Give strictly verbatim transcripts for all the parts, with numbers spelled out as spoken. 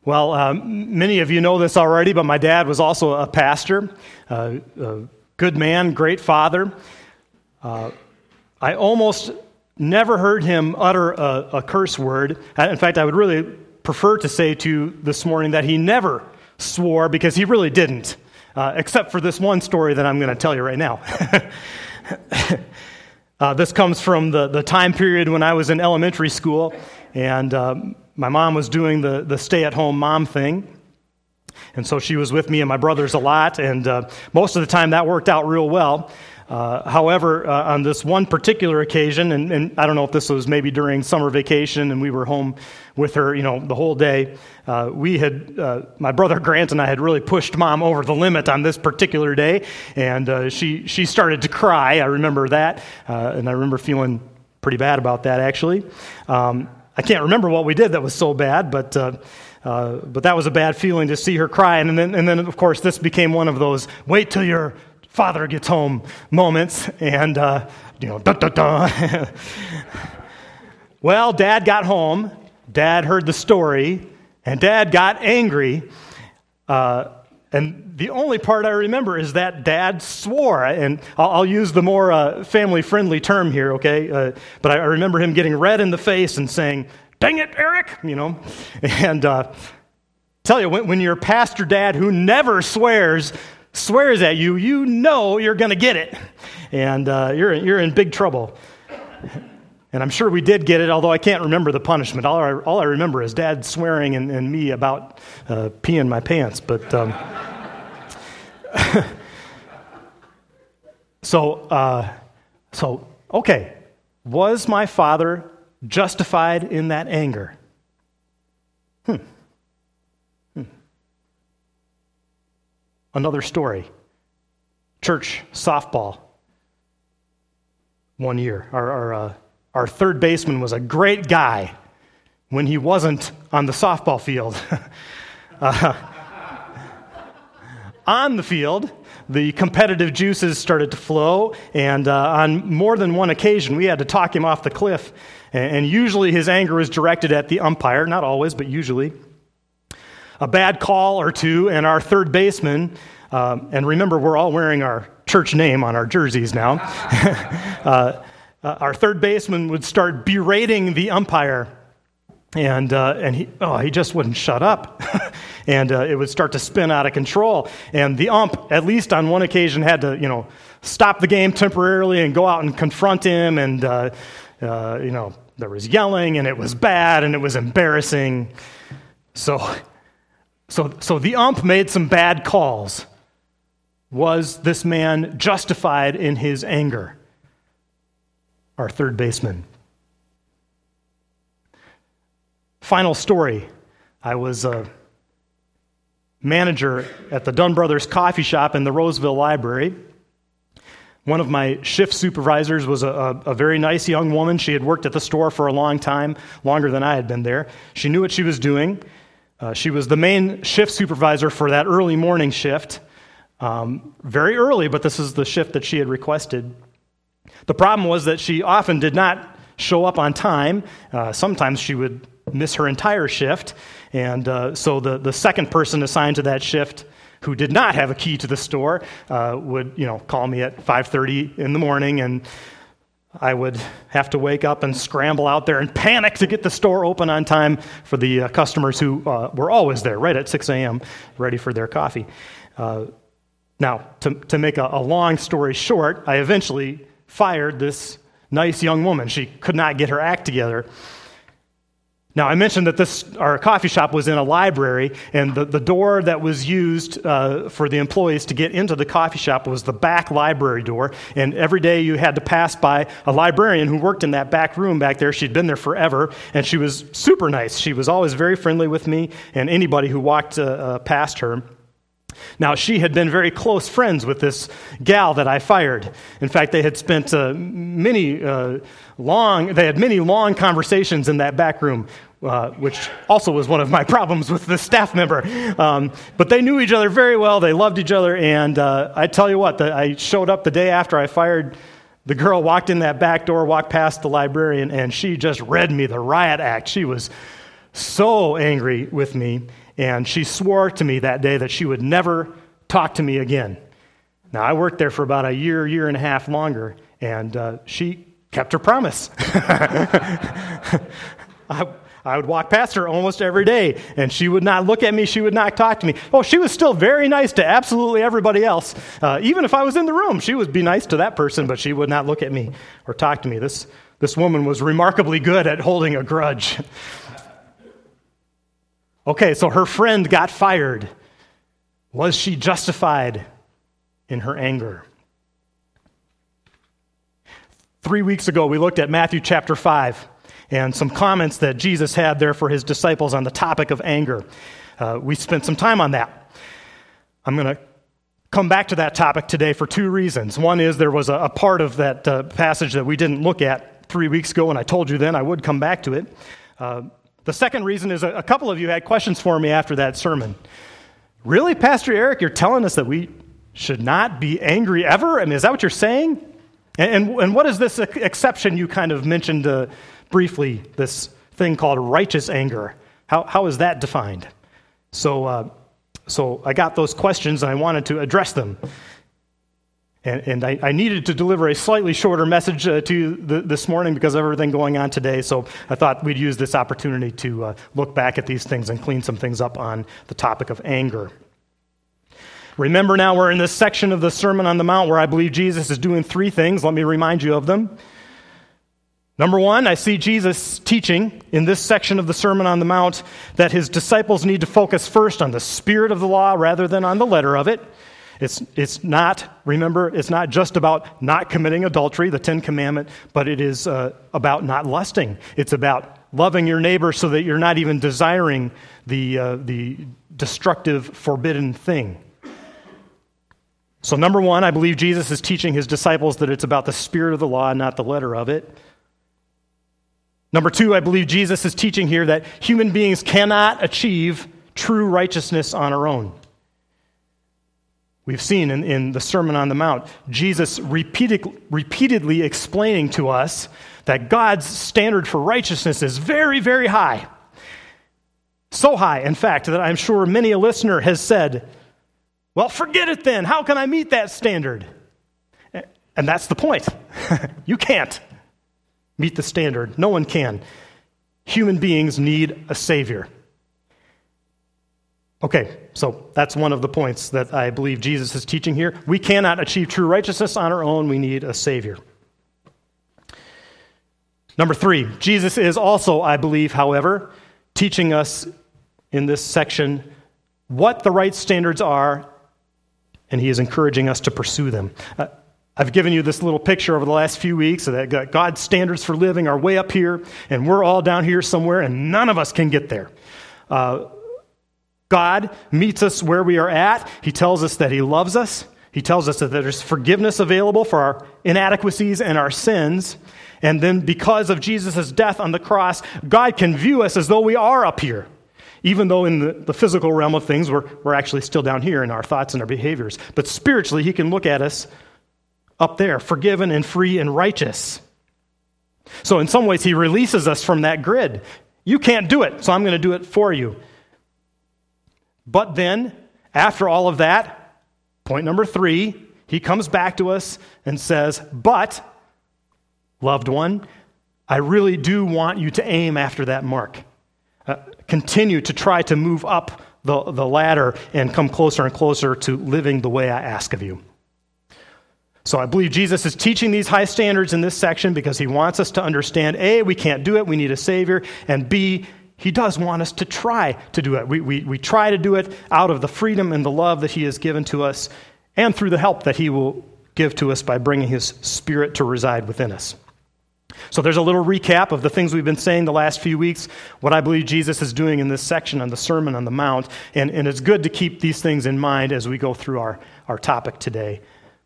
Well, um, many of you know this already, but my dad was also a pastor, uh, a good man, great father. Uh, I almost never heard him utter a, a curse word. In fact, I would really prefer to say to you this morning that he never swore, because he really didn't, uh, except for this one story that I'm going to tell you right now. uh, this comes from the, the time period when I was in elementary school, and um, my mom was doing the, the stay-at-home mom thing, and so she was with me and my brothers a lot, and uh, most of the time that worked out real well. Uh, however, uh, on this one particular occasion, and, and I don't know if this was maybe during summer vacation and we were home with her, you know, the whole day, uh, we had, uh, my brother Grant and I had really pushed Mom over the limit on this particular day, and uh, she, she started to cry. I remember that, uh, and I remember feeling pretty bad about that, actually. Um, I can't remember what we did that was so bad, but uh, uh, but that was a bad feeling to see her cry. And then, and then, of course, this became one of those wait till your father gets home moments, and uh, you know, da da da. Well, Dad got home. Dad heard the story, and Dad got angry. Uh, and the only part I remember is that Dad swore, and I'll, I'll use the more uh, family-friendly term here, okay? Uh, but I, I remember him getting red in the face and saying, "Dang it, Eric!" You know, and uh, tell you, when, when your pastor dad who never swears swears at you, you know you're going to get it, and uh, you're you're in big trouble. And I'm sure we did get it, although I can't remember the punishment. All I, all I remember is Dad swearing and, and me about uh, peeing my pants. But um, so uh, so okay, was my father justified in that anger? Hmm. hmm. Another story. Church softball. One year, our our, uh, our third baseman was a great guy when he wasn't on the softball field. uh, on the field, the competitive juices started to flow, and uh, on more than one occasion, we had to talk him off the cliff. And usually his anger was directed at the umpire, not always, but usually. A bad call or two, and our third baseman, um, and remember, we're all wearing our church name on our jerseys now, uh, uh, our third baseman would start berating the umpire, and uh, and he oh he just wouldn't shut up, and uh, it would start to spin out of control. And the ump, at least on one occasion, had to you know stop the game temporarily and go out and confront him, and uh, uh, you know there was yelling, and it was bad, and it was embarrassing. So so so the ump made some bad calls. Was this man justified in his anger? Our third baseman. Final story. I was a manager at the Dunn Brothers Coffee Shop in the Roseville Library. One of my shift supervisors was a, a, a very nice young woman. She had worked at the store for a long time, longer than I had been there. She knew what she was doing. Uh, she was the main shift supervisor for that early morning shift. Um, very early, but this is the shift that she had requested. The problem was that she often did not show up on time. Uh, sometimes she would miss her entire shift, and uh, so the, the second person assigned to that shift, who did not have a key to the store, uh, would you know call me at five thirty in the morning, and I would have to wake up and scramble out there and panic to get the store open on time for the uh, customers who uh, were always there, right at six a.m., ready for their coffee. Uh, now, to, to make a, a long story short, I eventually fired this nice young woman. She could not get her act together. Now, I mentioned that this our coffee shop was in a library, and the, the door that was used uh, for the employees to get into the coffee shop was the back library door, and every day you had to pass by a librarian who worked in that back room back there. She'd been there forever, and she was super nice. She was always very friendly with me and anybody who walked uh, uh, past her. Now, she had been very close friends with this gal that I fired. In fact, they had spent uh, many uh, long, they had many long conversations in that back room, uh, which also was one of my problems with this staff member. Um, but they knew each other very well. They loved each other. And uh, I tell you what, the, I showed up the day after I fired the girl, walked in that back door, walked past the librarian, and she just read me the riot act. She was so angry with me, and she swore to me that day that she would never talk to me again. Now, I worked there for about a year, year and a half longer, and uh, she kept her promise. I, I would walk past her almost every day, and she would not look at me, she would not talk to me. Oh, she was still very nice to absolutely everybody else. Uh, even if I was in the room, she would be nice to that person, but she would not look at me or talk to me. This, this woman was remarkably good at holding a grudge. Okay, so her friend got fired. Was she justified in her anger? Three weeks ago, we looked at Matthew chapter five and some comments that Jesus had there for his disciples on the topic of anger. Uh, we spent some time on that. I'm going to come back to that topic today for two reasons. One is there was a, a part of that uh, passage that we didn't look at three weeks ago, and I told you then I would come back to it. Uh, the second reason is a, a couple of you had questions for me after that sermon. Really, Pastor Eric, you're telling us that we should not be angry ever? I mean, is that what you're saying? And, and, and what is this exception you kind of mentioned uh, briefly, this thing called righteous anger? How, how is that defined? So uh, so I got those questions, and I wanted to address them. And, and I, I needed to deliver a slightly shorter message uh, to you th- this morning because of everything going on today, so I thought we'd use this opportunity to uh, look back at these things and clean some things up on the topic of anger. Remember now, we're in this section of the Sermon on the Mount where I believe Jesus is doing three things. Let me remind you of them. Number one, I see Jesus teaching in this section of the Sermon on the Mount that his disciples need to focus first on the spirit of the law rather than on the letter of it. It's it's not, remember, it's not just about not committing adultery, the Ten Commandment, but it is uh, about not lusting. It's about loving your neighbor so that you're not even desiring the uh, the destructive, forbidden thing. So number one, I believe Jesus is teaching his disciples that it's about the spirit of the law, not the letter of it. Number two, I believe Jesus is teaching here that human beings cannot achieve true righteousness on our own. We've seen in, in the Sermon on the Mount, Jesus repeated, repeatedly explaining to us that God's standard for righteousness is very, very high. So high, in fact, that I'm sure many a listener has said, well, forget it then. How can I meet that standard? And that's the point. You can't meet the standard. No one can. Human beings need a Savior. Okay, so that's one of the points that I believe Jesus is teaching here. We cannot achieve true righteousness on our own. We need a Savior. Number three, Jesus is also, I believe, however, teaching us in this section what the right standards are, and he is encouraging us to pursue them. Uh, I've given you this little picture over the last few weeks that God's standards for living are way up here, and we're all down here somewhere, and none of us can get there. Uh, God meets us where we are at. He tells us that he loves us. He tells us that there's forgiveness available for our inadequacies and our sins. And then because of Jesus' death on the cross, God can view us as though we are up here. Even though in the, the physical realm of things, we're, we're actually still down here in our thoughts and our behaviors. But spiritually, he can look at us up there, forgiven and free and righteous. So in some ways, he releases us from that grid. You can't do it, so I'm going to do it for you. But then, after all of that, point number three, he comes back to us and says, but, loved one, I really do want you to aim after that mark. Uh, continue to try to move up the, the ladder and come closer and closer to living the way I ask of you. So I believe Jesus is teaching these high standards in this section because he wants us to understand, A, we can't do it, we need a Savior, and B, he does want us to try to do it. We, we, we try to do it out of the freedom and the love that he has given to us and through the help that he will give to us by bringing his Spirit to reside within us. So there's a little recap of the things we've been saying the last few weeks, what I believe Jesus is doing in this section on the Sermon on the Mount, and, and it's good to keep these things in mind as we go through our, our topic today.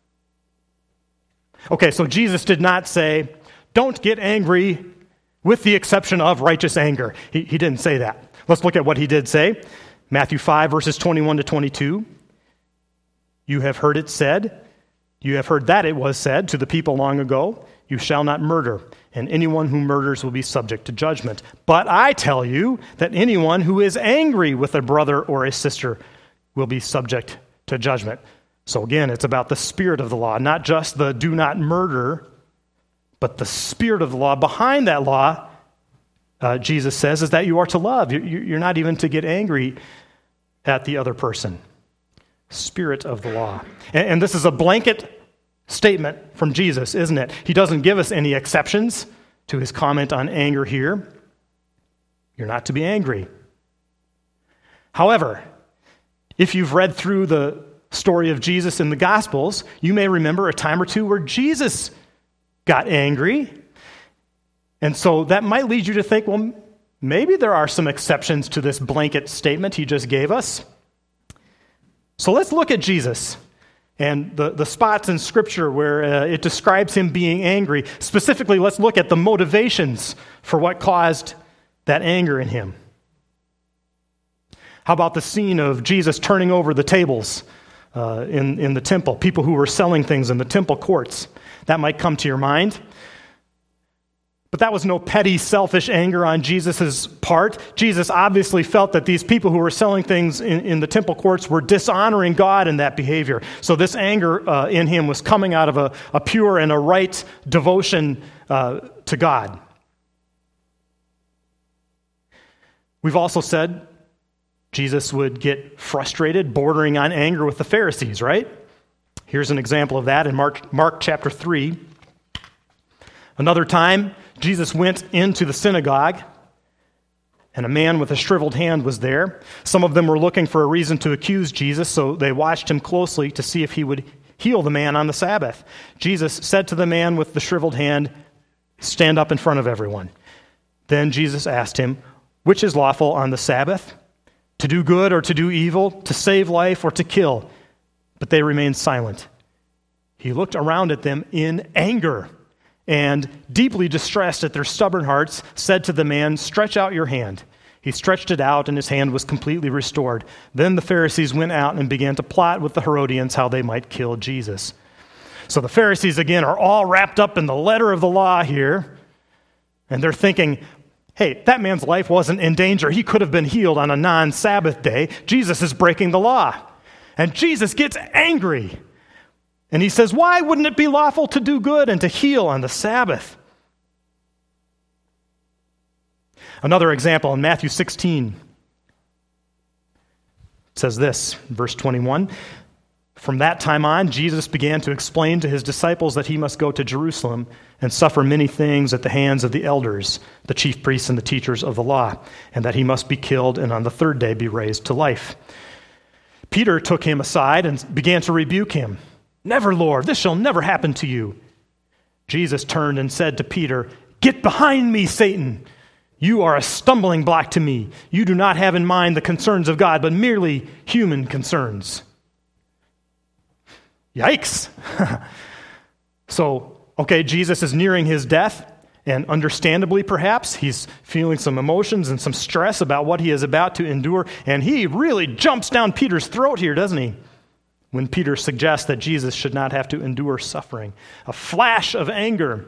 Okay, so Jesus did not say, don't get angry with the exception of righteous anger. He, he didn't say that. Let's look at what he did say. Matthew five, verses twenty-one to twenty-two. You have heard it said, you have heard that it was said to the people long ago, you shall not murder, and anyone who murders will be subject to judgment. But I tell you that anyone who is angry with a brother or a sister will be subject to judgment. So again, it's about the spirit of the law, not just the do not murder, but the spirit of the law. Behind that law, uh, Jesus says, is that you are to love. You're not even to get angry at the other person. Spirit of the law. And, and this is a blanket statement from Jesus, isn't it? He doesn't give us any exceptions to his comment on anger here. You're not to be angry. However, if you've read through the story of Jesus in the Gospels, you may remember a time or two where Jesus got angry. And so that might lead you to think, well, maybe there are some exceptions to this blanket statement he just gave us. So let's look at Jesus and the, the spots in Scripture where uh, it describes him being angry. Specifically, let's look at the motivations for what caused that anger in him. How about the scene of Jesus turning over the tables uh, in, in the temple, people who were selling things in the temple courts? That might come to your mind. But that was no petty, selfish anger on Jesus' part. Jesus obviously felt that these people who were selling things in, in the temple courts were dishonoring God in that behavior. So this anger uh, in him was coming out of a, a pure and a right devotion uh, to God. We've also said Jesus would get frustrated, bordering on anger with the Pharisees, right? Here's an example of that in Mark, Mark chapter three. Another time, Jesus went into the synagogue, and a man with a shriveled hand was there. Some of them were looking for a reason to accuse Jesus, so they watched him closely to see if he would heal the man on the Sabbath. Jesus said to the man with the shriveled hand, "Stand up in front of everyone." Then Jesus asked him, "Which is lawful on the Sabbath? To do good or to do evil? To save life or to kill?" But they remained silent. He looked around at them in anger, and, deeply distressed at their stubborn hearts, said to the man, "Stretch out your hand." He stretched it out, and his hand was completely restored. Then the Pharisees went out and began to plot with the Herodians how they might kill Jesus. So the Pharisees, again, are all wrapped up in the letter of the law here, and they're thinking, hey, that man's life wasn't in danger. He could have been healed on a non-Sabbath day. Jesus is breaking the law. And Jesus gets angry. And he says, why wouldn't it be lawful to do good and to heal on the Sabbath? Another example in Matthew sixteen. It says this, verse twenty-one. From that time on, Jesus began to explain to his disciples that he must go to Jerusalem and suffer many things at the hands of the elders, the chief priests and the teachers of the law, and that he must be killed and on the third day be raised to life. Peter took him aside and began to rebuke him. Never, Lord, this shall never happen to you. Jesus turned and said to Peter, Get behind me, Satan. You are a stumbling block to me. You do not have in mind the concerns of God, but merely human concerns. Yikes. So, okay, Jesus is nearing his death, and understandably perhaps, he's feeling some emotions and some stress about what he is about to endure, and he really jumps down Peter's throat here, doesn't he? When Peter suggests that Jesus should not have to endure suffering. A flash of anger.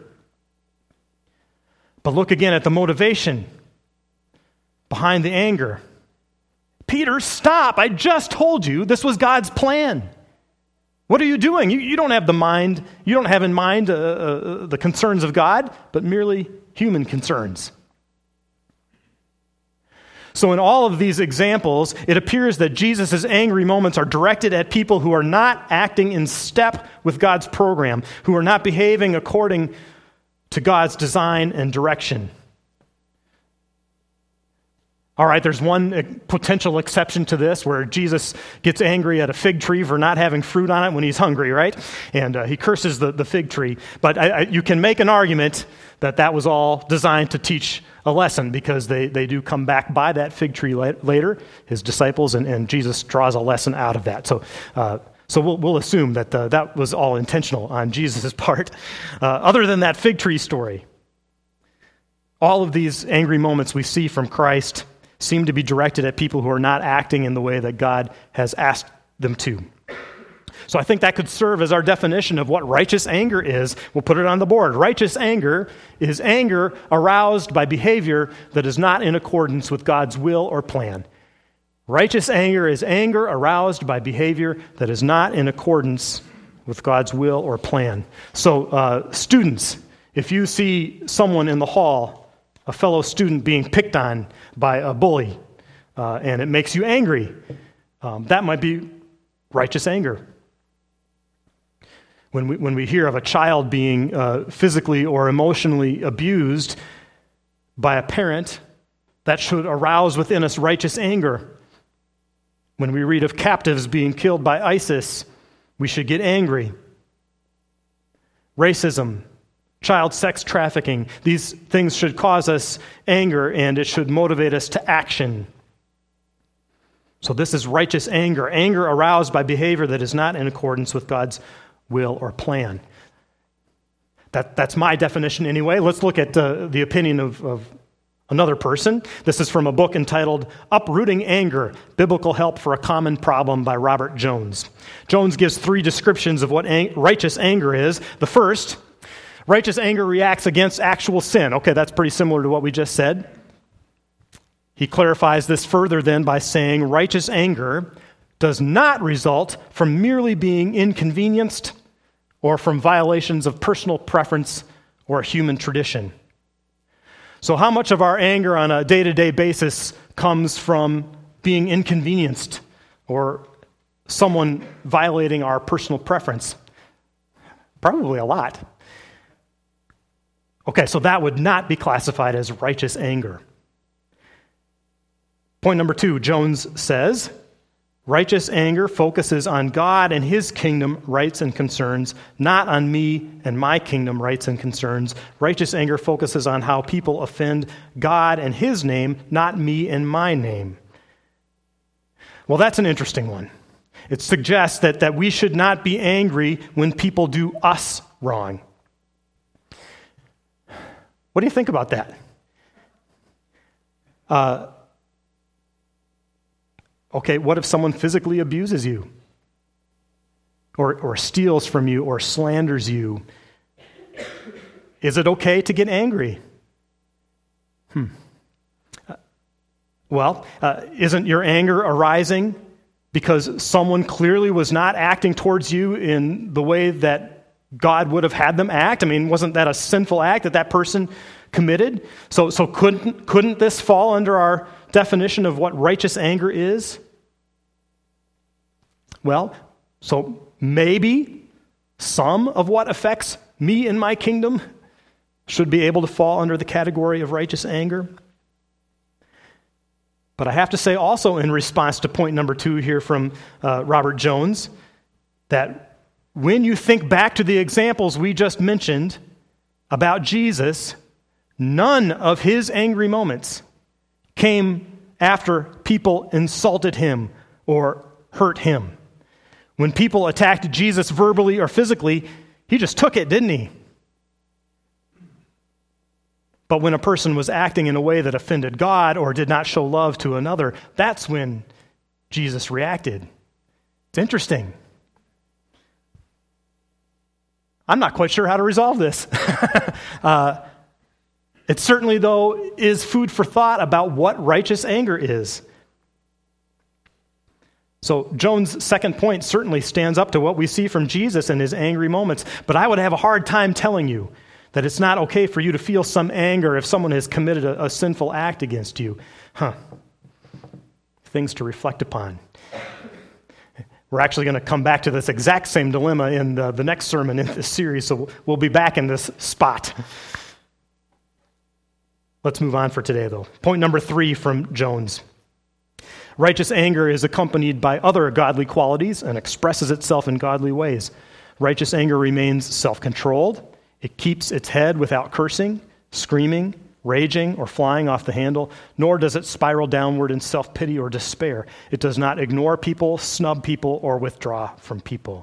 But look again at the motivation behind the anger. Peter, stop. I just told you this was God's plan. What are you doing? You, you don't have the mind, you don't have in mind uh, uh, the concerns of God, but merely human concerns. So in all of these examples, it appears that Jesus' angry moments are directed at people who are not acting in step with God's program, who are not behaving according to God's design and direction. All right, there's one potential exception to this where Jesus gets angry at a fig tree for not having fruit on it when he's hungry, right? And uh, he curses the, the fig tree. But I, I, you can make an argument that that was all designed to teach a lesson, because they, they do come back by that fig tree later, his disciples, and, and Jesus draws a lesson out of that. So uh, so we'll, we'll assume that uh, that was all intentional on Jesus' part. Uh, other than that fig tree story, all of these angry moments we see from Christ seem to be directed at people who are not acting in the way that God has asked them to. So I think that could serve as our definition of what righteous anger is. We'll put it on the board. Righteous anger is anger aroused by behavior that is not in accordance with God's will or plan. Righteous anger is anger aroused by behavior that is not in accordance with God's will or plan. So uh, students, if you see someone in the hall, a fellow student being picked on by a bully, uh, and it makes you angry, um, that might be righteous anger. When we, when we hear of a child being uh, physically or emotionally abused by a parent, that should arouse within us righteous anger. When we read of captives being killed by ISIS, we should get angry. Racism, child sex trafficking, these things should cause us anger, and it should motivate us to action. So this is righteous anger, anger aroused by behavior that is not in accordance with God's will or plan. That, that's my definition anyway. Let's look at uh, the opinion of, of another person. This is from a book entitled Uprooting Anger, Biblical Help for a Common Problem by Robert Jones. Jones gives three descriptions of what ang- righteous anger is. The first, righteous anger reacts against actual sin. Okay, that's pretty similar to what we just said. He clarifies this further then by saying righteous anger does not result from merely being inconvenienced or from violations of personal preference or human tradition. So how much of our anger on a day-to-day basis comes from being inconvenienced or someone violating our personal preference? Probably a lot. Okay, so that would not be classified as righteous anger. Point number two, Jones says, righteous anger focuses on God and His kingdom rights and concerns, not on me and my kingdom rights and concerns. Righteous anger focuses on how people offend God and His name, not me and my name. Well, that's an interesting one. It suggests that, that we should not be angry when people do us wrong. What do you think about that? Uh, okay, what if someone physically abuses you? Or, or steals from you or slanders you? Is it okay to get angry? Hmm. Uh, well, uh, isn't your anger arising because someone clearly was not acting towards you in the way that God would have had them act? I mean, wasn't that a sinful act that that person committed? So, so couldn't, couldn't this fall under our definition of what righteous anger is? Well, so maybe some of what affects me and my kingdom should be able to fall under the category of righteous anger. But I have to say also in response to point number two here from uh, Robert Jones, that when you think back to the examples we just mentioned about Jesus, none of his angry moments came after people insulted him or hurt him. When people attacked Jesus verbally or physically, he just took it, didn't he? But when a person was acting in a way that offended God or did not show love to another, that's when Jesus reacted. It's interesting. I'm not quite sure how to resolve this. uh, it certainly, though, is food for thought about what righteous anger is. So Jones' second point certainly stands up to what we see from Jesus in his angry moments, but I would have a hard time telling you that it's not okay for you to feel some anger if someone has committed a, a sinful act against you. Huh. Things to reflect upon. We're actually going to come back to this exact same dilemma in the, the next sermon in this series, so we'll be back in this spot. Let's move on for today, though. Point number three from Jones. Righteous anger is accompanied by other godly qualities and expresses itself in godly ways. Righteous anger remains self-controlled. It keeps its head without cursing, screaming, raging, or flying off the handle, nor does it spiral downward in self-pity or despair. It does not ignore people, snub people, or withdraw from people.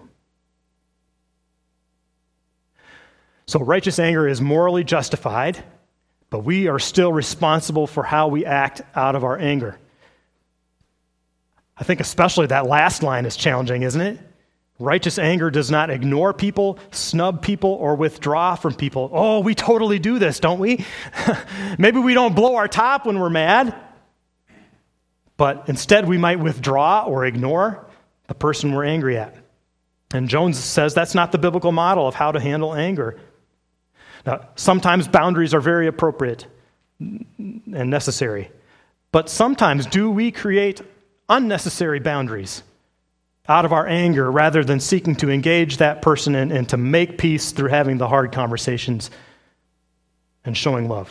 So righteous anger is morally justified, but we are still responsible for how we act out of our anger. I think especially that last line is challenging, isn't it? Righteous anger does not ignore people, snub people, or withdraw from people. Oh, we totally do this, don't we? Maybe we don't blow our top when we're mad, but instead we might withdraw or ignore the person we're angry at. And Jones says that's not the biblical model of how to handle anger. Now, sometimes boundaries are very appropriate and necessary, but sometimes do we create unnecessary boundaries out of our anger rather than seeking to engage that person and, and to make peace through having the hard conversations and showing love.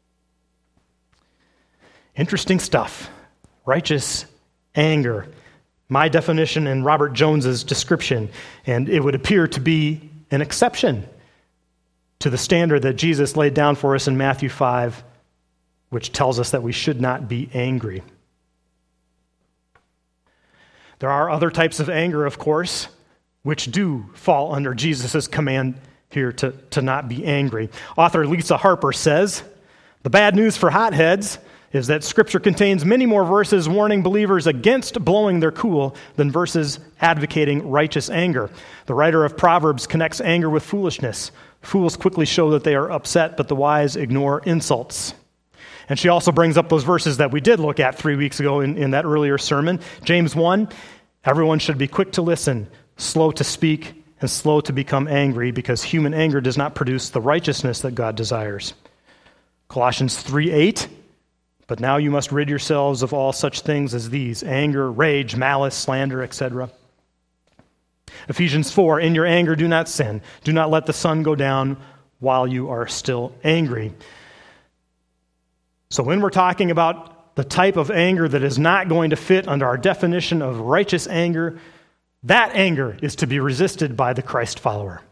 Interesting stuff. Righteous anger. My definition and Robert Jones's description, and it would appear to be an exception to the standard that Jesus laid down for us in Matthew five, which tells us that we should not be angry. There are other types of anger, of course, which do fall under Jesus' command here to, to not be angry. Author Lisa Harper says, "The bad news for hotheads is that Scripture contains many more verses warning believers against blowing their cool than verses advocating righteous anger. The writer of Proverbs connects anger with foolishness. Fools quickly show that they are upset, but the wise ignore insults." And she also brings up those verses that we did look at three weeks ago in, in that earlier sermon. James one, everyone should be quick to listen, slow to speak, and slow to become angry, because human anger does not produce the righteousness that God desires. Colossians three eight, but now you must rid yourselves of all such things as these: anger, rage, malice, slander, et cetera. Ephesians four, in your anger do not sin. Do not let the sun go down while you are still angry. So when we're talking about the type of anger that is not going to fit under our definition of righteous anger, that anger is to be resisted by the Christ follower.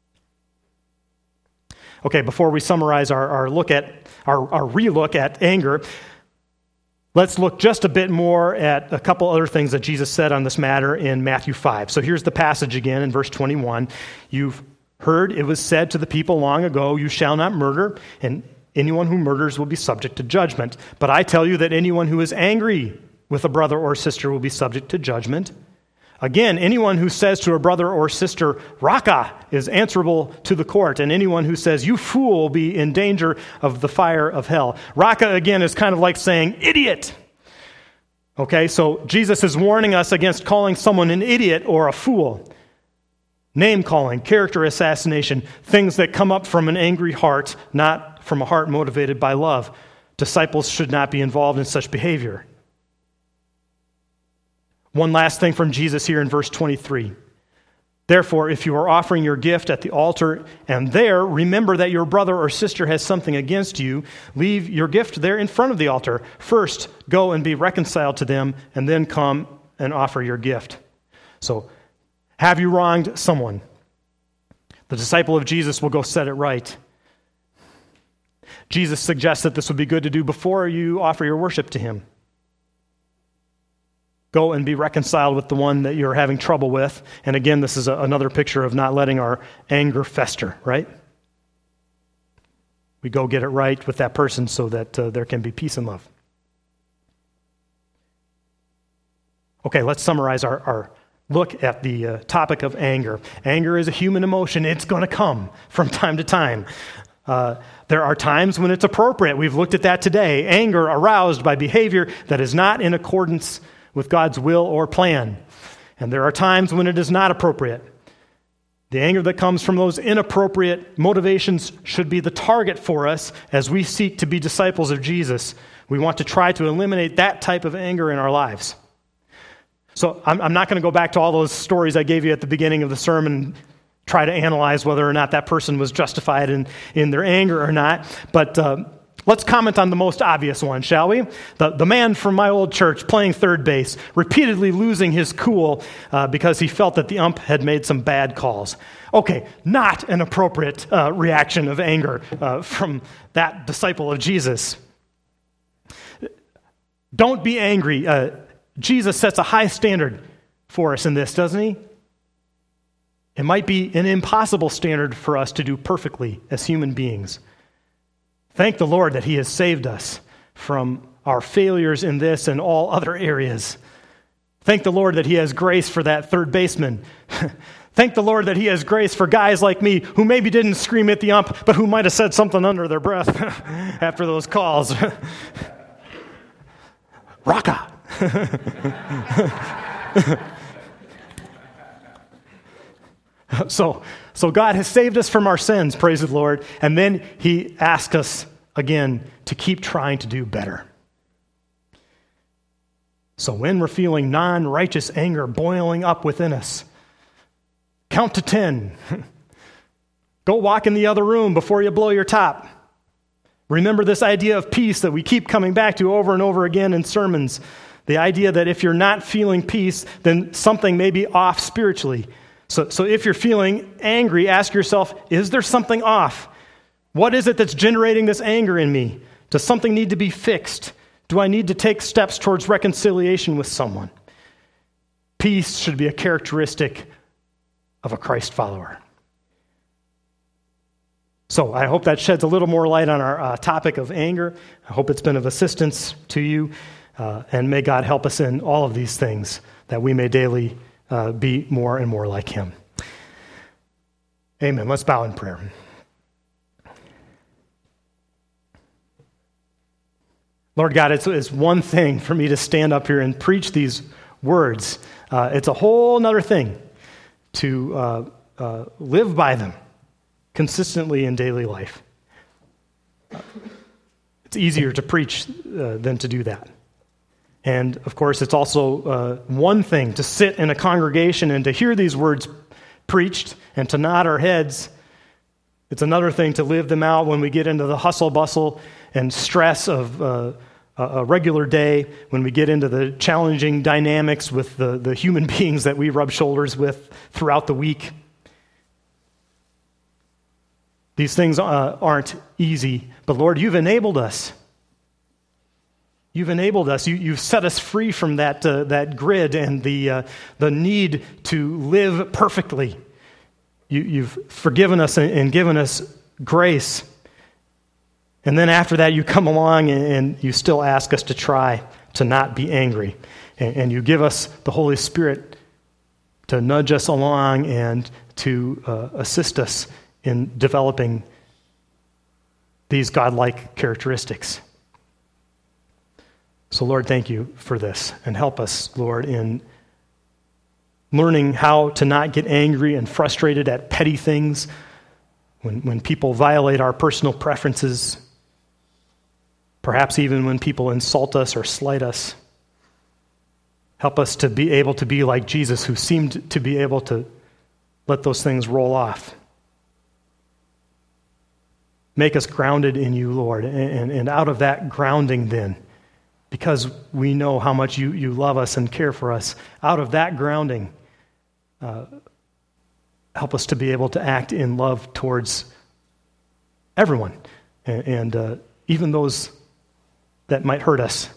Okay, before we summarize our, our look at our, our relook at anger, let's look just a bit more at a couple other things that Jesus said on this matter in Matthew five. So here's the passage again in verse twenty-one. You've heard it was said to the people long ago, you shall not murder, and anyone who murders will be subject to judgment. But I tell you that anyone who is angry with a brother or sister will be subject to judgment. Again, anyone who says to a brother or sister, Raka, is answerable to the court, and anyone who says, you fool, will be in danger of the fire of hell. Raka, again, is kind of like saying, idiot. Okay, so Jesus is warning us against calling someone an idiot or a fool. Name-calling, character assassination, things that come up from an angry heart, not from a heart motivated by love. Disciples should not be involved in such behavior. One last thing from Jesus here in verse twenty-three. Therefore, if you are offering your gift at the altar and there remember that your brother or sister has something against you, leave your gift there in front of the altar. First, go and be reconciled to them, and then come and offer your gift. So, have you wronged someone? The disciple of Jesus will go set it right. Jesus suggests that this would be good to do before you offer your worship to him. Go and be reconciled with the one that you're having trouble with. And again, this is a, another picture of not letting our anger fester, right? We go get it right with that person so that uh, there can be peace and love. Okay, let's summarize our, our look at the uh, topic of anger. Anger is a human emotion. It's going to come from time to time. Uh, there are times when it's appropriate. We've looked at that today. Anger aroused by behavior that is not in accordance with God's will or plan. And there are times when it is not appropriate. The anger that comes from those inappropriate motivations should be the target for us as we seek to be disciples of Jesus. We want to try to eliminate that type of anger in our lives. So I'm, I'm not going to go back to all those stories I gave you at the beginning of the sermon, try to analyze whether or not that person was justified in, in their anger or not. But uh, let's comment on the most obvious one, shall we? The, the man from my old church playing third base, repeatedly losing his cool uh, because he felt that the ump had made some bad calls. Okay, not an appropriate uh, reaction of anger uh, from that disciple of Jesus. Don't be angry. Uh, Jesus sets a high standard for us in this, doesn't he? It might be an impossible standard for us to do perfectly as human beings. Thank the Lord that he has saved us from our failures in this and all other areas. Thank the Lord that he has grace for that third baseman. Thank the Lord that he has grace for guys like me who maybe didn't scream at the ump, but who might have said something under their breath after those calls. Rocka! so, so God has saved us from our sins, praise the Lord, and then he asks us again to keep trying to do better. So when we're feeling non-righteous anger boiling up within us, count to ten. Go walk in the other room before you blow your top. Remember this idea of peace that we keep coming back to over and over again in sermons. The idea that if you're not feeling peace, then something may be off spiritually. So, so if you're feeling angry, ask yourself, is there something off? What is it that's generating this anger in me? Does something need to be fixed? Do I need to take steps towards reconciliation with someone? Peace should be a characteristic of a Christ follower. So I hope that sheds a little more light on our uh, topic of anger. I hope it's been of assistance to you. Uh, and may God help us in all of these things, that we may daily uh, be more and more like him. Amen. Let's bow in prayer. Lord God, it's, it's one thing for me to stand up here and preach these words. Uh, it's a whole other thing to uh, uh, live by them consistently in daily life. It's easier to preach uh, than to do that. And, of course, it's also uh, one thing to sit in a congregation and to hear these words preached and to nod our heads. It's another thing to live them out when we get into the hustle, bustle, and stress of uh, a regular day, when we get into the challenging dynamics with the, the human beings that we rub shoulders with throughout the week. These things uh, aren't easy, but Lord, you've enabled us. You've enabled us. You, you've set us free from that uh, that grid and the uh, the need to live perfectly. You, you've forgiven us and, and given us grace. And then after that, you come along and, and you still ask us to try to not be angry. And, and you give us the Holy Spirit to nudge us along and to uh, assist us in developing these godlike characteristics. So, Lord, thank you for this. And help us, Lord, in learning how to not get angry and frustrated at petty things when, when people violate our personal preferences, perhaps even when people insult us or slight us. Help us to be able to be like Jesus, who seemed to be able to let those things roll off. Make us grounded in you, Lord, and, and out of that grounding then, because we know how much you, you love us and care for us, out of that grounding, uh, help us to be able to act in love towards everyone, and, and uh, even those that might hurt us.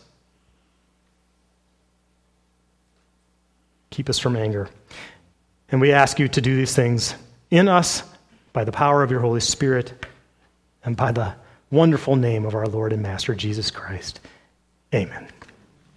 Keep us from anger. And we ask you to do these things in us by the power of your Holy Spirit and by the wonderful name of our Lord and Master Jesus Christ. Amen.